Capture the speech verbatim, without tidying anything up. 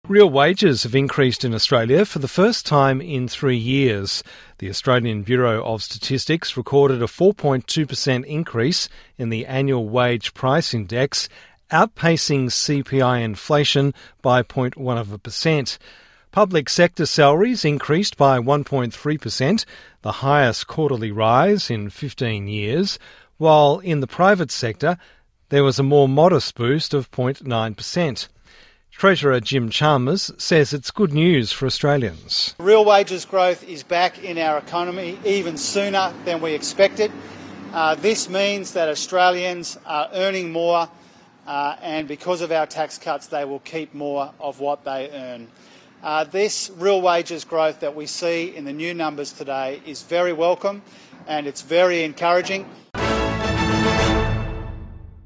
Real wages have increased in Australia for the first time in three years. The Australian Bureau of Statistics recorded a four point two percent increase in the annual wage price index, outpacing C P I inflation by zero point one of a percent. Public sector salaries increased by one point three percent, the highest quarterly rise in fifteen years, while in the private sector there was a more modest boost of zero point nine percent. Treasurer Jim Chalmers says it's good news for Australians. Real wages growth is back in our economy even sooner than we expected. Uh, this means that Australians are earning more uh, and because of our tax cuts they will keep more of what they earn. Uh, this real wages growth that we see in the new numbers today is very welcome and it's very encouraging.